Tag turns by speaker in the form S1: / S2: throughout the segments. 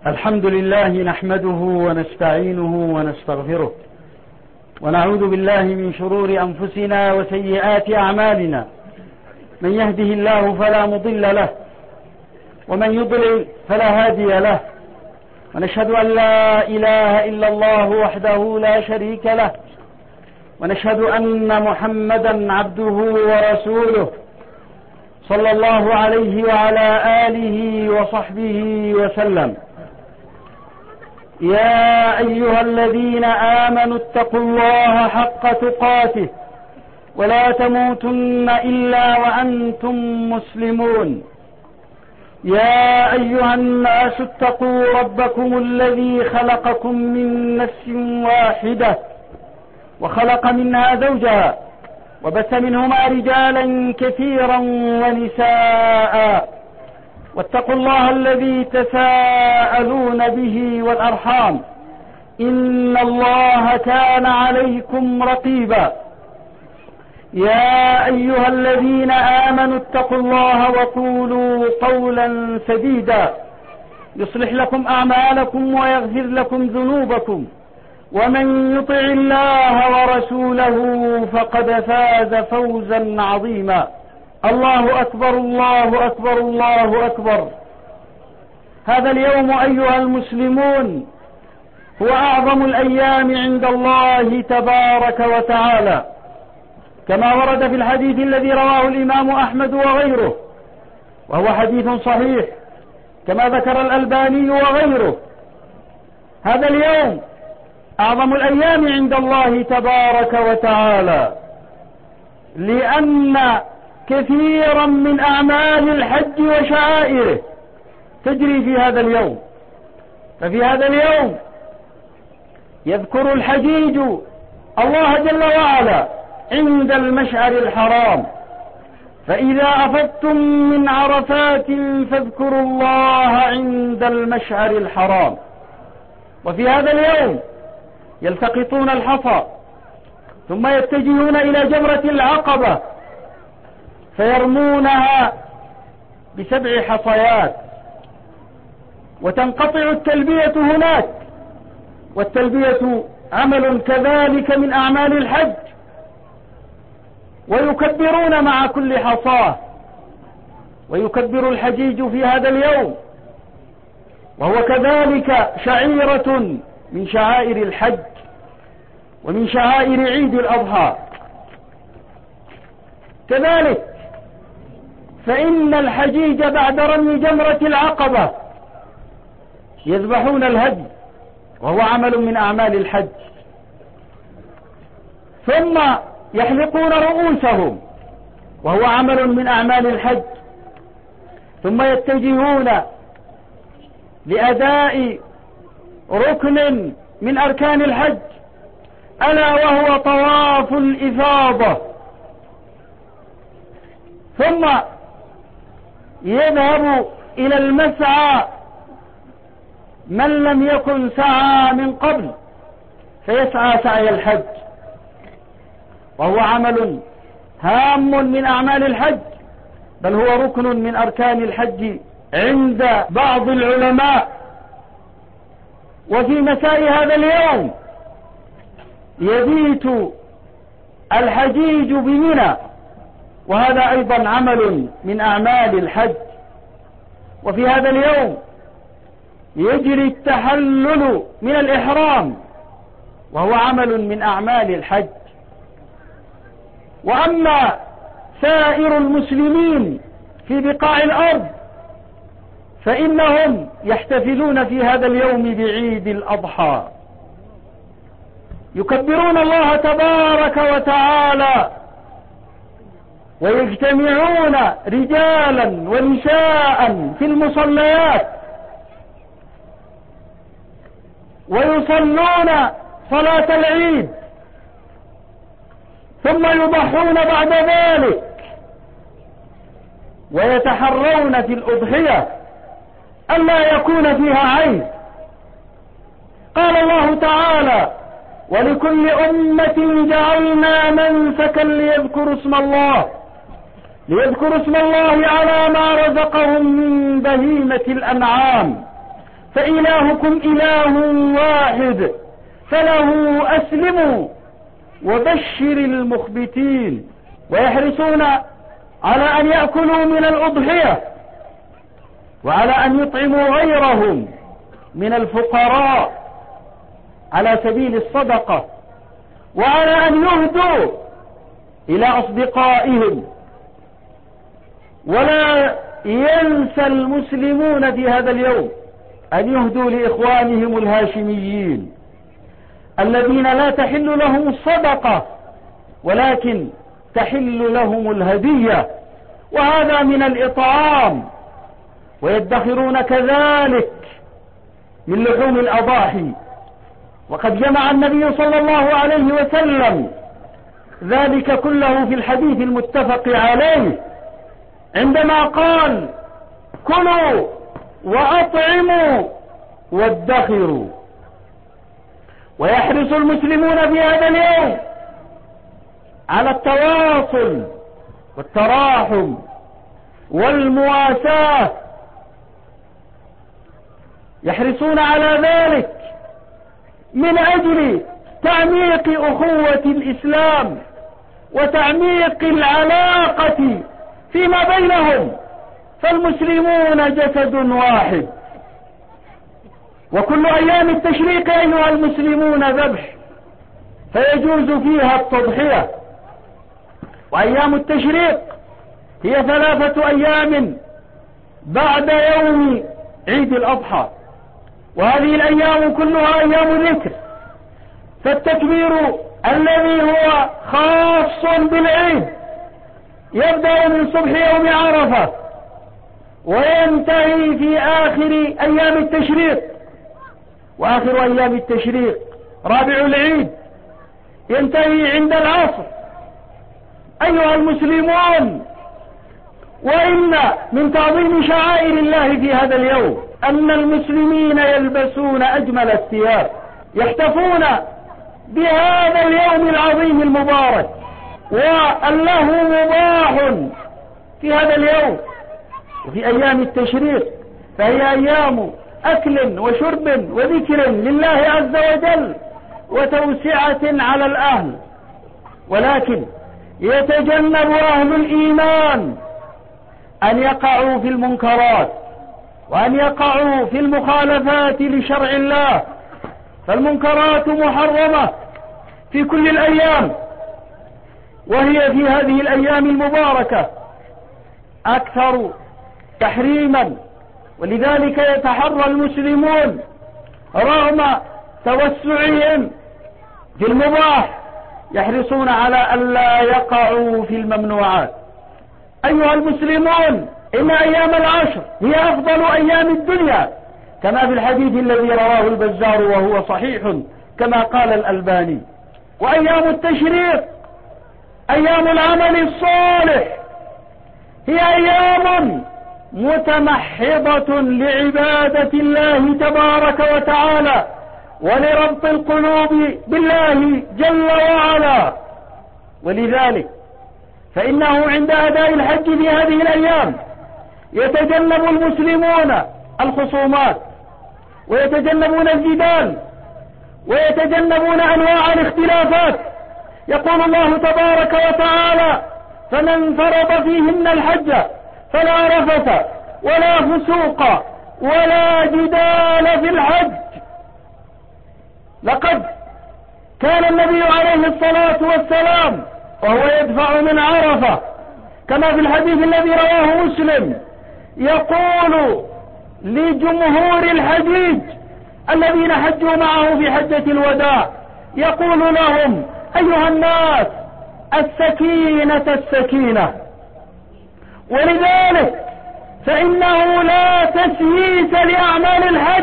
S1: الحمد لله نحمده ونستعينه ونستغفره ونعوذ بالله من شرور أنفسنا وسيئات أعمالنا. من يهده الله فلا مضل له ومن يضلل فلا هادي له، ونشهد أن لا إله إلا الله وحده لا شريك له، ونشهد أن محمدا عبده ورسوله صلى الله عليه وعلى آله وصحبه وسلم. يا أيها الذين آمنوا اتقوا الله حق تقاته ولا تموتن إلا وأنتم مسلمون. يا أيها الناس اتقوا ربكم الذي خلقكم من نفس واحدة وخلق منها زوجها وبث منهما رجالا كثيرا ونساء، واتقوا الله الذي تساءلون به والأرحام إن الله كان عليكم رقيبا. يا أيها الذين آمنوا اتقوا الله وقولوا قولا سديدا يصلح لكم أعمالكم ويغفر لكم ذنوبكم، ومن يطع الله ورسوله فقد فاز فوزا عظيما. الله أكبر الله أكبر الله أكبر. هذا اليوم أيها المسلمون هو أعظم الأيام عند الله تبارك وتعالى، كما ورد في الحديث الذي رواه الإمام أحمد وغيره، وهو حديث صحيح كما ذكر الألباني وغيره. هذا اليوم أعظم الأيام عند الله تبارك وتعالى، لأن كثيرا من أعمال الحج وشعائره تجري في هذا اليوم. ففي هذا اليوم يذكر الحجيج الله جل وعلا عند المشعر الحرام، فإذا أفضتم من عرفات فاذكروا الله عند المشعر الحرام. وفي هذا اليوم يلتقطون الحصى ثم يتجهون إلى جمرة العقبة فيرمونها ب7 حصيات، وتنقطع التلبية هناك. والتلبية عمل كذلك من أعمال الحج، ويكبرون مع كل حصاة، ويكبر الحجيج في هذا اليوم، وهو كذلك شعيرة من شعائر الحج ومن شعائر عيد الأضحى. كذلك فإن الحجيج بعد رمي جمرة العقبة يذبحون الهدي، وهو عمل من أعمال الحج، ثم يحلقون رؤوسهم، وهو عمل من أعمال الحج، ثم يتجهون لأداء ركن من أركان الحج، ألا وهو طواف الإفاضة. ثم يذهب إلى المسعى من لم يكن سعى من قبل فيسعى سعي الحج، وهو عمل هام من أعمال الحج، بل هو ركن من أركان الحج عند بعض العلماء. وفي مساء هذا اليوم يبيت الحجيج بمنى، وهذا أيضا عمل من أعمال الحج. وفي هذا اليوم يجري التحلل من الإحرام، وهو عمل من أعمال الحج. وأما سائر المسلمين في بقاع الأرض فإنهم يحتفلون في هذا اليوم بعيد الأضحى، يكبرون الله تبارك وتعالى، ويجتمعون رجالا ونساء في المصليات، ويصلون صلاة العيد، ثم يضحون بعد ذلك، ويتحرون في الأضحية ألا يكون فيها عيب. قال الله تعالى: ولكل أمة جعلنا منسكا ليذكروا اسم الله على ما رزقهم من بهيمة الأنعام فإلهكم إله واحد فله أسلموا وبشر المخبتين. ويحرصون على أن يأكلوا من الأضحية وعلى أن يطعموا غيرهم من الفقراء على سبيل الصدقة، وعلى أن يهدوا إلى أصدقائهم. ولا ينسى المسلمون في هذا اليوم أن يهدوا لإخوانهم الهاشميين الذين لا تحل لهم الصدقة ولكن تحل لهم الهدية، وهذا من الإطعام. ويدخرون كذلك من لحوم الأضاحي، وقد جمع النبي صلى الله عليه وسلم ذلك كله في الحديث المتفق عليه عندما قال: كلوا وأطعموا وادخروا. ويحرص المسلمون في هذا اليوم على التواصل والتراحم والمواساة، يحرصون على ذلك من أجل تعميق أخوة الإسلام وتعميق العلاقة فيما بينهم، فالمسلمون جسد واحد. وكل أيام التشريق أيها المسلمون ذبح، فيجوز فيها التضحية. وأيام التشريق هي 3 أيام بعد يوم عيد الأضحى، وهذه الأيام كلها أيام ذكر. فالتكبير الذي هو خاص بالعيد يبدأ من صبح يوم عرفة وينتهي في آخر أيام التشريق. وآخر أيام التشريق رابع العيد ينتهي عند العصر. أيها المسلمون، وإن من تعظيم شعائر الله في هذا اليوم أن المسلمين يلبسون أجمل الثياب، يحتفون بهذا اليوم العظيم المبارك، واللهو مباح في هذا اليوم. وفي أيام التشريق فهي أيام أكل وشرب وذكر لله عز وجل وتوسعة على الأهل، ولكن يتجنب أهل الإيمان أن يقعوا في المنكرات وأن يقعوا في المخالفات لشرع الله، فالمنكرات محرمة في كل الأيام، وهي في هذه الأيام المباركة أكثر تحريما. ولذلك يتحرى المسلمون رغم توسعهم في المباح يحرصون على ألا يقعوا في الممنوعات. أيها المسلمون، إن أيام العشر هي أفضل أيام الدنيا، كما في الحديث الذي رواه البزار وهو صحيح كما قال الألباني. وأيام التشريق أيام العمل الصالح، هي أيام متمحضة لعبادة الله تبارك وتعالى ولربط القلوب بالله جل وعلا. ولذلك فإنه عند أداء الحج في هذه الأيام يتجنب المسلمون الخصومات ويتجنبون الجدال ويتجنبون أنواع الاختلافات. يقول الله تبارك وتعالى: فمن فرض فيهن الحج فلا رفث ولا فسوق ولا جدال في الحج. لقد كان النبي عليه الصلاة والسلام وهو يدفع من عرفة كما في الحديث الذي رواه مسلم يقول لجمهور الحجيج الذين حجوا معه في حجة الوداع، يقول لهم: أيها الناس، السكينة السكينة. ولذلك فإنه لا تسييس لأعمال الحج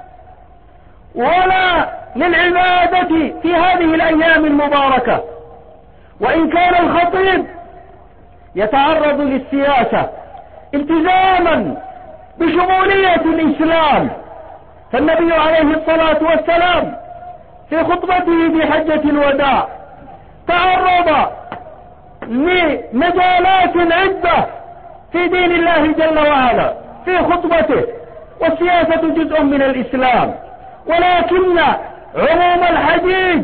S1: ولا للعبادة في هذه الأيام المباركة. وإن كان الخطيب يتعرض للسياسة التزاما بشمولية الإسلام، فالنبي عليه الصلاة والسلام في خطبته في حجة الوداع تعرض لمجالات عدة في دين الله جل وعلا في خطبته، والسياسة جزء من الإسلام، ولكن عموم الحجيج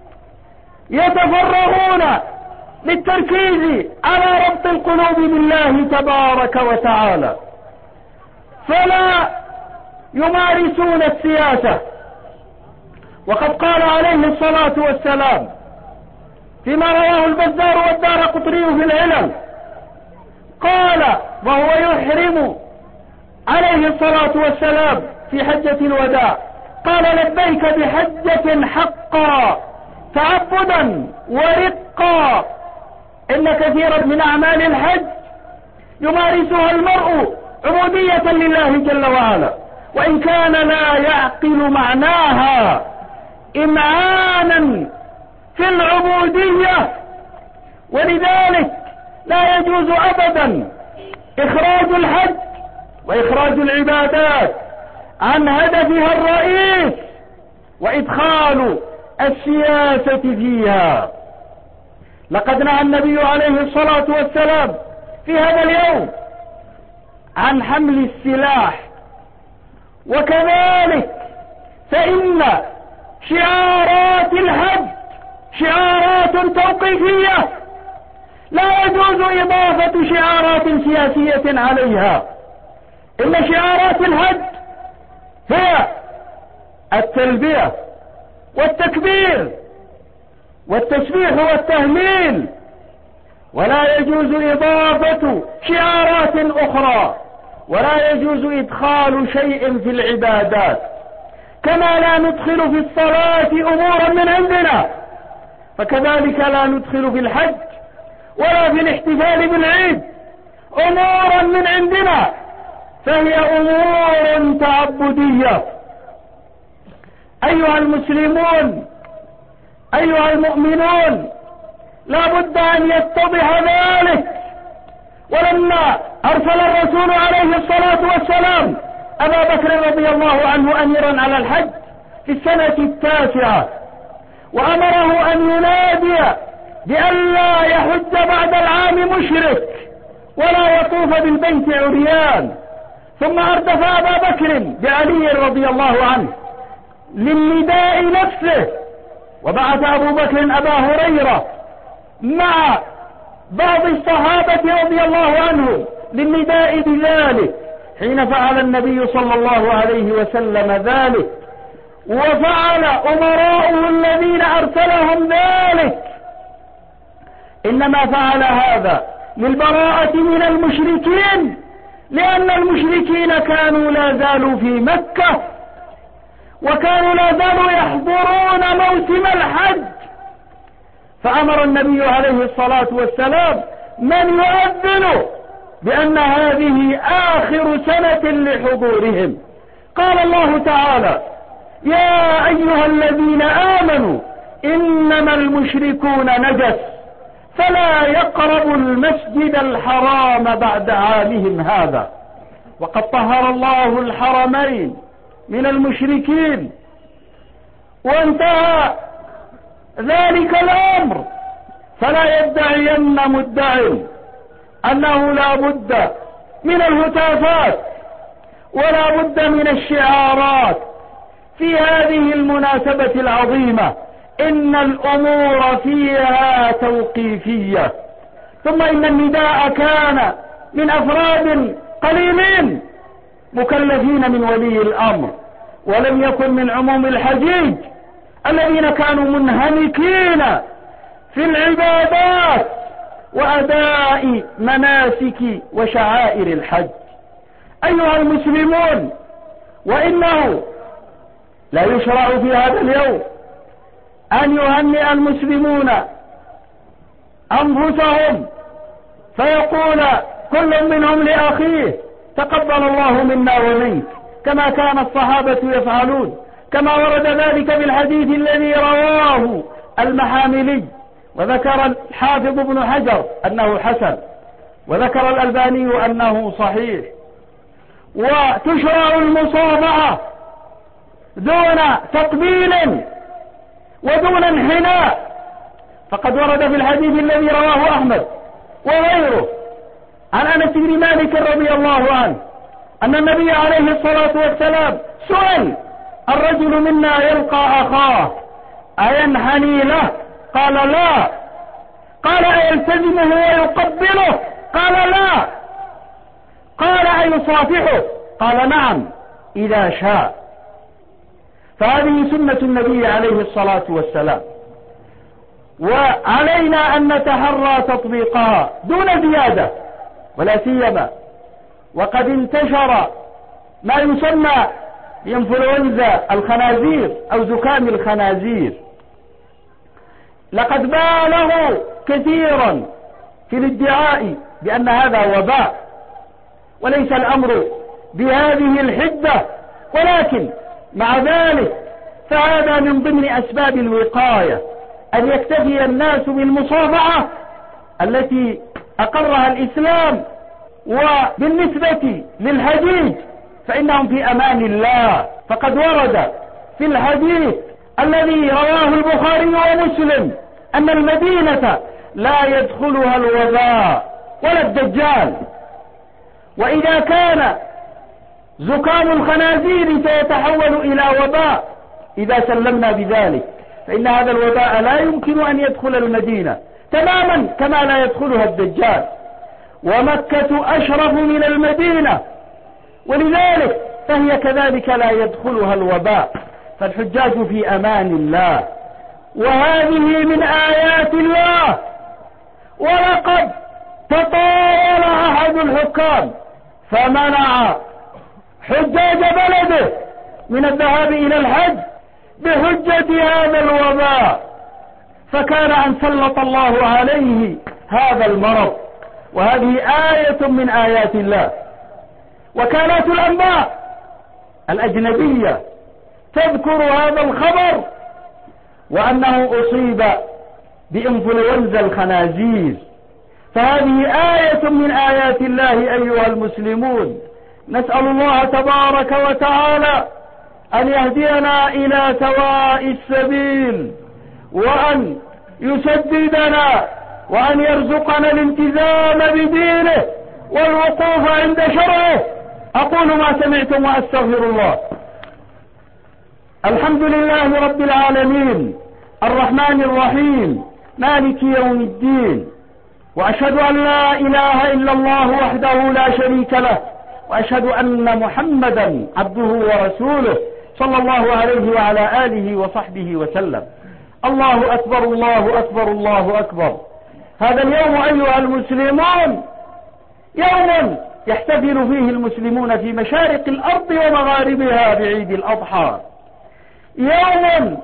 S1: يتفرغون للتركيز على ربط القلوب بالله تبارك وتعالى، فلا يمارسون السياسة. وقد قال عليه الصلاة والسلام فيما رواه البزار والدارقطني في العلل، قال وهو يحرم عليه الصلاة والسلام في حجة الوداع، قال لبيك بحجة حقا تعبدا ورقا، إن كثيرا من أعمال الحج يمارسها المرء عبودية لله جل وعلا، وإن كان لا يعقل معناها إمعانا في العبودية، ولذلك لا يجوز أبدا إخراج الحج وإخراج العبادات عن هدفها الرئيس وإدخال السياسة فيها. لقد نهى النبي عليه الصلاة والسلام في هذا اليوم عن حمل السلاح، وكذلك فإن شعارات الحج شعارات توقيفية، لا يجوز إضافة شعارات سياسية عليها، إن شعارات الحج هي التلبية والتكبير والتسبيح والتهليل، ولا يجوز إضافة شعارات أخرى، ولا يجوز إدخال شيء في العبادات، كما لا ندخل في الصلاة أمورا من عندنا، فكذلك لا ندخل في الحج ولا في الاحتفال بالعيد أمورا من عندنا، فهي أمور تعبدية. أيها المسلمون، أيها المؤمنون، لا بد أن يتضح ذلك. ولما أرسل الرسول عليه الصلاة والسلام أبا بكر رضي الله عنه أميرا على الحج في السنة 9، وأمره أن ينادي بألا يحج بعد العام مشرك ولا يطوف بالبيت عريان، ثم أردف أبا بكر بعلي رضي الله عنه للنداء نفسه، وبعث أبو بكر أبا هريرة مع بعض الصحابة رضي الله عنهم للنداء بذلك، حين فعل النبي صلى الله عليه وسلم ذلك، وفعل أمراؤه الذين أرسلهم ذلك، إنما فعل هذا للبراءة من المشركين، لأن المشركين كانوا لا زالوا في مكة، وكانوا لا زالوا يحضرون موسم الحج، فأمر النبي عليه الصلاة والسلام من يؤذن بأن هذه آخر سنة لحضورهم. قال الله تعالى: يا أيها الذين آمنوا إنما المشركون نجس فلا يقربوا المسجد الحرام بعد عامهم هذا. وقد طهر الله الحرمين من المشركين، وانتهى ذلك الأمر، فلا يدعين مدع أنه لا بد من الهتافات ولا بد من الشعارات في هذه المناسبة العظيمة. إن الأمور فيها توقيفية، ثم إن النداء كان من أفراد قليلين مكلفين من ولي الأمر، ولم يكن من عموم الحجيج الذين كانوا منهمكين في العبادات وأداء مناسك وشعائر الحج. أيها المسلمون، وإنه لا يشرع في هذا اليوم أن يهنئ المسلمون أنفسهم فيقول كل منهم لأخيه تقبل الله منا ومنك، كما كان الصحابة يفعلون، كما ورد ذلك بالحديث الذي رواه المحاملي، وذكر الحافظ ابن حجر أنه حسن، وذكر الألباني أنه صحيح. وتشرع المصافحة دون تقبيل ودون انحناء، فقد ورد في الحديث الذي رواه أحمد وغيره عن أنس بن مالك رضي الله عنه أن النبي عليه الصلاة والسلام سئل: الرجل منا يلقى أخاه أينحني له؟ قال: لا. قال: أيلتزمه ويقبله؟ قال: لا. قال: أيصافحه؟ قال: نعم إذا شاء. فهذه سنة النبي عليه الصلاة والسلام، وعلينا أن نتحرى تطبيقها دون زيادة، ولا سيما وقد انتشر ما يسمى بإنفلونزا الخنازير أو زكام الخنازير. لقد بالغوا كثيرا في الادعاء بأن هذا وباء، وليس الأمر بهذه الحدة، ولكن مع ذلك فهذا من ضمن أسباب الوقاية، أن يكتفي الناس بالمصافحة التي أقرها الإسلام. وبالنسبة للحديث فإنهم في أمان الله، فقد ورد في الحديث الذي رواه البخاري ومسلم أن المدينة لا يدخلها الوباء ولا الدجال. وإذا كان زكام الخنازير سيتحول إلى وباء إذا سلمنا بذلك، فإن هذا الوباء لا يمكن أن يدخل المدينة تماما كما لا يدخلها الدجال. ومكة أشرف من المدينة، ولذلك فهي كذلك لا يدخلها الوباء، فالحجاج في أمان الله. وهذه من آيات الله. ولقد تطاول أحد الحكام فمنع حجاج بلده من الذهاب إلى الحج بحجة هذا الوباء، فكان أن سلط الله عليه هذا المرض. وهذه آية من آيات الله. وكالات الأنباء الأجنبية تذكر هذا الخبر وأنه أصيب بإنفلونزا الخنازير، فهذه آية من آيات الله أيها المسلمون. نسأل الله تبارك وتعالى أن يهدينا إلى سواء السبيل، وأن يسددنا، وأن يرزقنا الالتزام بدينه والوقوف عند شرعه. أقول ما سمعتم وأستغفر الله. الحمد لله رب العالمين الرحمن الرحيم مالك يوم الدين، وأشهد أن لا إله إلا الله وحده لا شريك له، وأشهد أن محمدا عبده ورسوله صلى الله عليه وعلى آله وصحبه وسلم. الله أكبر الله أكبر الله أكبر. هذا اليوم أيها المسلمون يوم يحتفل فيه المسلمون في مشارق الأرض ومغاربها بعيد الأضحى، يوم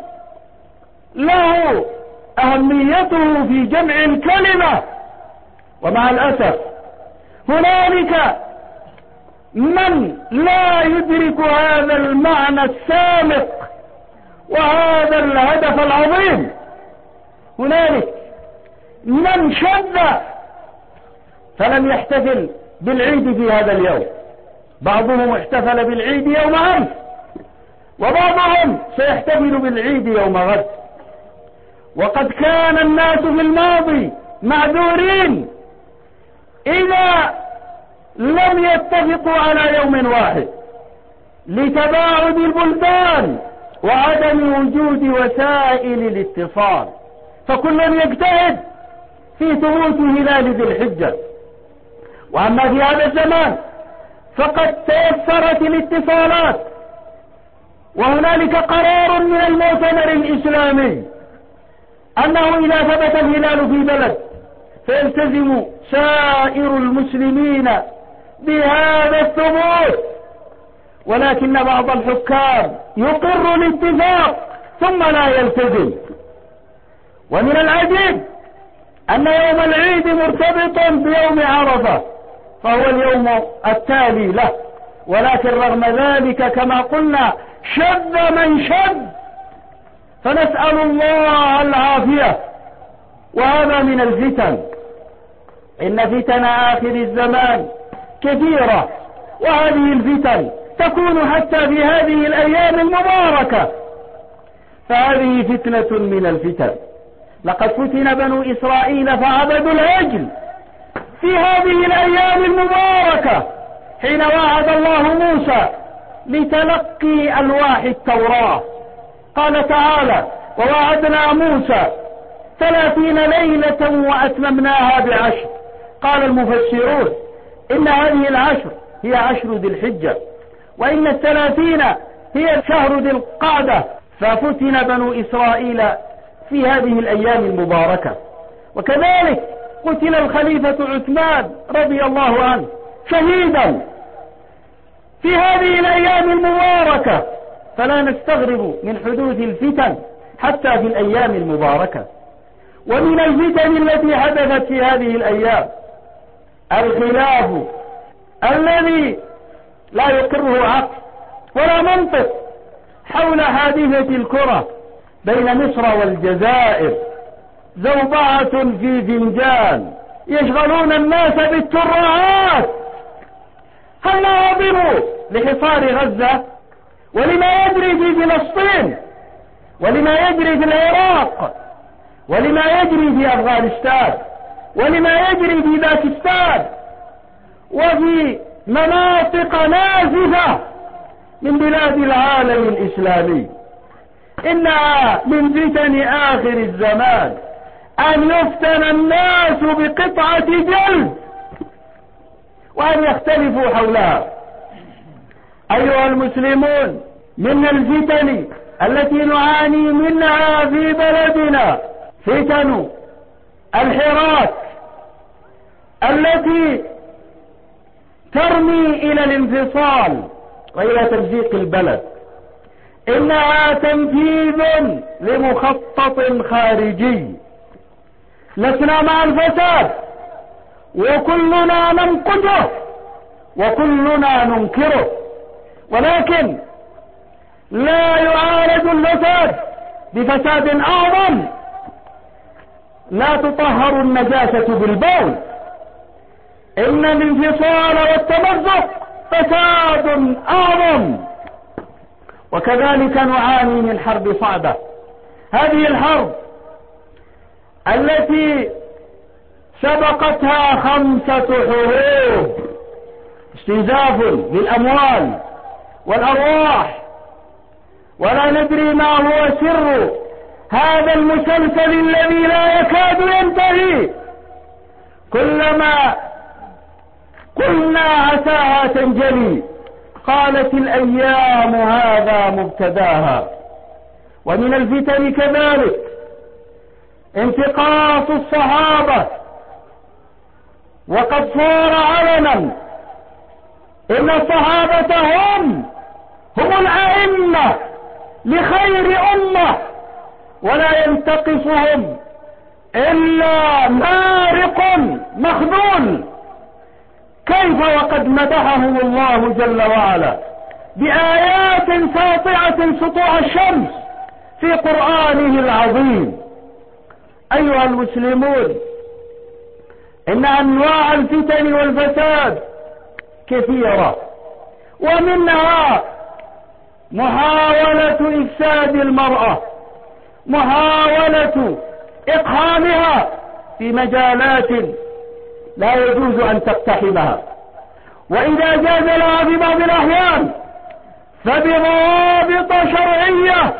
S1: له أهميته في جمع الكلمة. ومع الأسف هنالك من لا يدرك هذا المعنى السامق وهذا الهدف العظيم. هنالك من شذ فلم يحتفل بالعيد في هذا اليوم. بعضهم احتفل بالعيد يوم أمس، وبعضهم سيحتفل بالعيد يوم غد. وقد كان الناس في الماضي معذورين إذا لم يتفقوا على يوم واحد لتباعد البلدان وعدم وجود وسائل الاتصال، فكل يجتهد في ثبوت هلال ذي الحجة. وأما في هذا الزمان فقد تيسرت الاتصالات، وهنالك قرار من المؤتمر الإسلامي أنه إذا ثبت الهلال في بلد فيلتزم سائر المسلمين بهذا الثبوت، ولكن بعض الحكام يقر الاتفاق ثم لا يلتزم. ومن العجيب أن يوم العيد مرتبط بيوم عرفة فهو اليوم التالي له، ولكن رغم ذلك كما قلنا شذ من شذ، فنسأل الله العافية. وهذا من الفتن. إن فتن آخر الزمان كثيرة، وهذه الفتن تكون حتى في هذه الأيام المباركة، فهذه فتنة من الفتن. لقد فتن بنو إسرائيل فعبدوا العجل في هذه الأيام المباركة، حين وعد الله موسى لتلقي ألواح التوراة. قال تعالى: ووعدنا موسى 30 ليلة وأتممناها ب10. قال المفسرون إن هذه العشر هي عشر ذي الحجة، وإن 30 هي شهر ذي القعدة، ففتن بنو إسرائيل في هذه الأيام المباركة. وكذلك قتل الخليفة عثمان رضي الله عنه شهيدا في هذه الأيام المباركة، فلا نستغرب من حدوث الفتن حتى في الأيام المباركة. ومن الفتن التي حدثت في هذه الأيام الخلاف الذي لا يقره عقل ولا منطق حول حادثة الكرة بين مصر والجزائر، زوبعة في فنجان، يشغلون الناس بالترعات. هل ناظروا لحصار غزة ولما يجري في فلسطين ولما يجري في العراق ولما يجري في أفغانستان ولما يجري في باكستان وفي مناطق نازفة من بلاد العالم الإسلامي؟ إنها من فتن آخر الزمان أن يفتن الناس بقطعة جلد وأن يختلفوا حولها. أيها المسلمون، من الفتن التي نعاني منها في بلدنا فتن الحراك التي ترمي إلى الانفصال وإلى تمزيق البلد. إنها تنفيذ لمخطط خارجي. لسنا مع الفساد وكلنا ننقده وكلنا ننكره، ولكن لا يعالج الفساد بفساد أعظم. لا تطهر النجاسة بالبول. إن الانفصال والتمزق فساد أعظم. وكذلك نعاني من حرب صعبة. هذه الحرب التي سبقتها 5 حروب، استنزاف للأموال والأرواح، ولا ندري ما هو سر هذا المسلسل الذي لا يكاد ينتهي. كلما قلنا عساها تنجلي قالت الأيام هذا مبتداها. ومن الفتن كذلك انتقاص الصحابة، وقد صار علنا إن الصحابة هم الأئمة لخير أمة، ولا ينتقصهم إلا مارق مخذول. كيف وقد مدحهم الله جل وعلا بآيات ساطعة سطوع الشمس في قرآنه العظيم. أيها المسلمون، إن أنواع الفتن والفساد كثيرة، ومنها محاولة إفساد المرأة، محاولة إقحامها في مجالات لا يجوز أن تقتحمها، وإذا جاز لها في بعض الأحيان فبضوابط شرعية.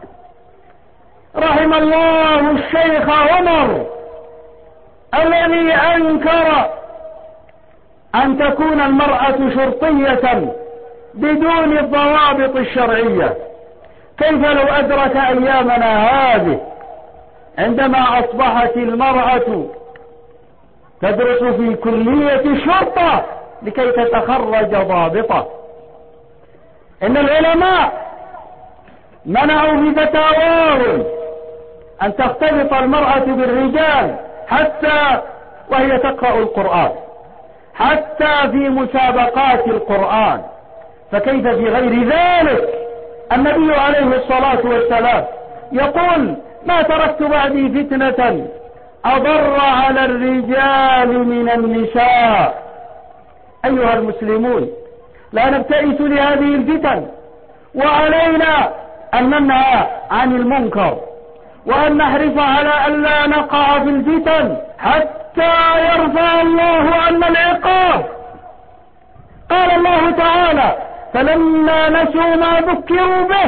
S1: رحم الله الشيخ عمر الذي أنكر أن تكون المرأة شرطية بدون الضوابط الشرعية. كيف لو أدرك أيامنا هذه عندما أصبحت المرأة تدرس في كلية الشرطة لكي تتخرج ضابطة؟ إن العلماء منعوا في فتاواهم أن تختلط المرأة بالرجال حتى وهي تقرأ القرآن، حتى في مسابقات القرآن. فكيف في غير ذلك؟ النبي عليه الصلاة والسلام يقول: ما تركت بعدي فتنة أضر على الرجال من النساء. أيها المسلمون، لا نبتئس لهذه الفتن، وعلينا أن ننهى عن المنكر وأن نحرص على أن لا نقع في الفتن حتى يرفع الله عنا العقاب. قال الله تعالى: فلما نسوا ما ذكروا به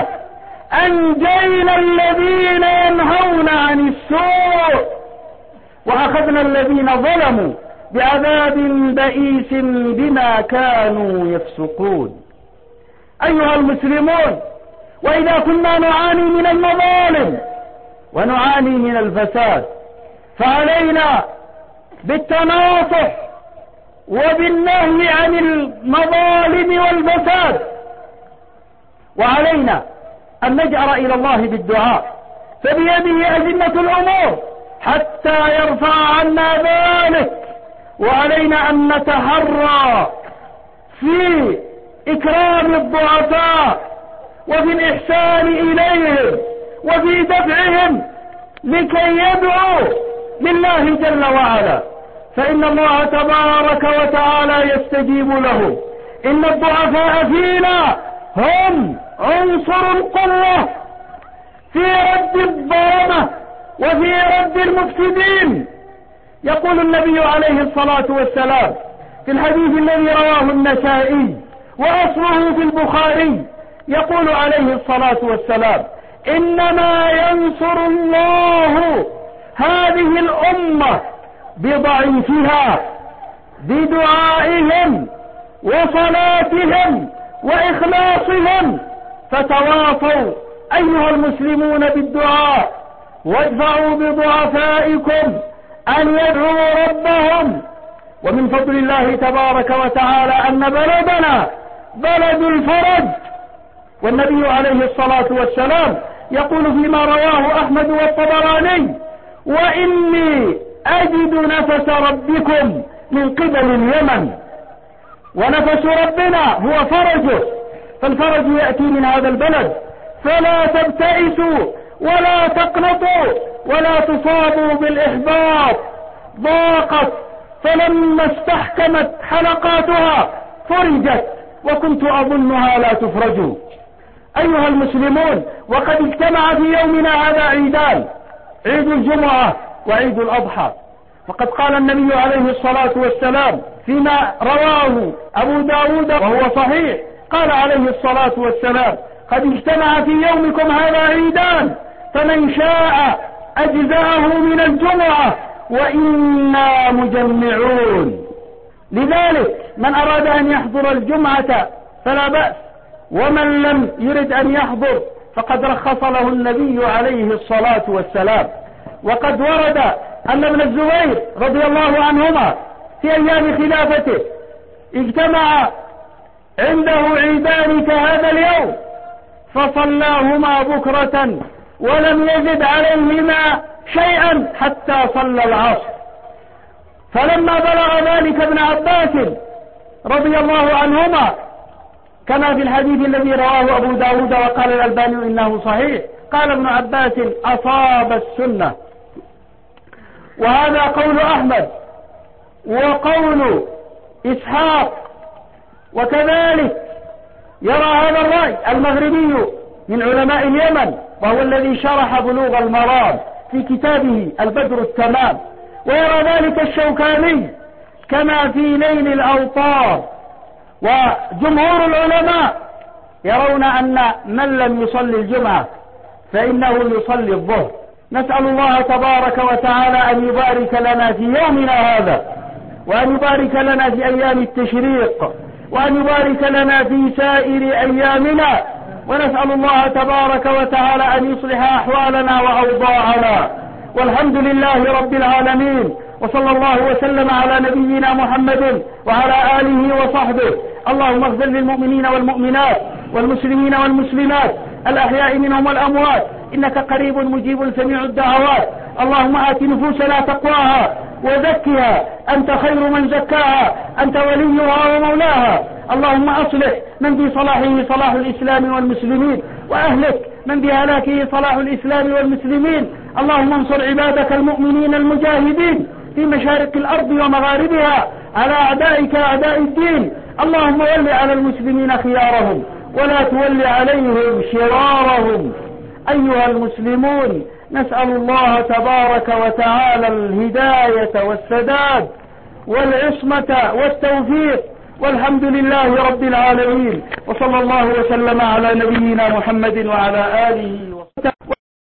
S1: أنجينا الذين ينهون عن السوء وأخذنا الذين ظلموا بعذاب بئيس بما كانوا يفسقون. أيها المسلمون، وإذا كنا نعاني من المظالم ونعاني من الفساد فعلينا بالتناصح وبالنهي عن المظالم والفساد، وعلينا أن نجأر إلى الله بالدعاء، فبيده أزمة الأمور حتى يرفع عنا ذلك. وعلينا أن نتحرى في إكرام الضعفاء وفي الإحسان إليهم وفي دفعهم لكي يدعوا لله جل وعلا، فإن الله تبارك وتعالى يستجيب لهم. إن الضعفاء فينا هم عنصر القوة في رد الظلمة وفي رد المفسدين. يقول النبي عليه الصلاة والسلام في الحديث الذي رواه النسائي وأصله في البخاري، يقول عليه الصلاة والسلام: إنما ينصر الله هذه الأمة بضعيفها بدعائهم وصلاتهم وإخلاصهم. فتواصوا أيها المسلمون بالدعاء، وادفعوا بضعفائكم أن يدعوا ربهم. ومن فضل الله تبارك وتعالى أن بلدنا بلد الفرج، والنبي عليه الصلاة والسلام يقول فيما رواه أحمد والطبراني: وإني أجد نفس ربكم من قبل اليمن. ونفس ربنا هو فرجه، فالفرج يأتي من هذا البلد، فلا تبتئسوا ولا تقنطوا ولا تصابوا بالإحباط. ضاقت فلما استحكمت حلقاتها فرجت، وكنت أظنها لا تفرج. أيها المسلمون، وقد اجتمع في يومنا هذا عيدان: عيد الجمعة وعيد الأضحى. وقد قال النبي عليه الصلاة والسلام فيما رواه أبو داود وهو صحيح، قال عليه الصلاة والسلام: قد اجتمع في يومكم هذا عيدان، فمن شاء أجزأه من الجمعة وإنا مجمعون. لذلك من أراد أن يحضر الجمعة فلا بأس، ومن لم يرد أن يحضر فقد رخص له النبي عليه الصلاة والسلام. وقد ورد أن ابن الزبير رضي الله عنهما في أيام خلافته اجتمع عنده عيدان كهذا اليوم فصلاهما بكرة ولم يزد عليهما شيئا حتى صلى العصر. فلما بلغ ذلك ابن عباس رضي الله عنهما كما في الحديث الذي رواه أبو داود وقال الألباني إنه صحيح، قال ابن عباس: أصاب السنة. وهذا قول أحمد وقول إسحاق، وكذلك يرى هذا الرأي المغربي من علماء اليمن، وهو الذي شرح بلوغ المرام في كتابه البدر التمام، ويرى ذلك الشوكاني كما في نيل الأوطار. وجمهور العلماء يرون أن من لم يصلي الجمعة فإنه يصلي الظهر. نسأل الله تبارك وتعالى أن يبارك لنا في يومنا هذا، وأن يبارك لنا في أيام التشريق، وأن يبارك لنا في سائر أيامنا. ونسأل الله تبارك وتعالى أن يصلح أحوالنا وأوضاعنا. والحمد لله رب العالمين، وصلى الله وسلم على نبينا محمد وعلى آله وصحبه. اللهم اغفر للمؤمنين والمؤمنات والمسلمين والمسلمات الأحياء منهم والأموات، إنك قريب مجيب سميع الدعوات. اللهم آت نفوسنا تقواها وزكها، أنت خير من زكاها، أنت وليها ومولاها. اللهم أصلح من في صلاحه صلاح الإسلام والمسلمين، وأهلك من بهلاكه صلاح الإسلام والمسلمين. اللهم انصر عبادك المؤمنين المجاهدين في مشارق الأرض ومغاربها على أعدائك أعداء الدين. اللهم ول على المسلمين خيارهم ولا تول عليهم شرارهم. أيها المسلمون، نسأل الله تبارك وتعالى الهداية والسداد والعصمة والتوفيق والحمد لله رب العالمين، وصلى الله وسلم على نبينا محمد وعلى آله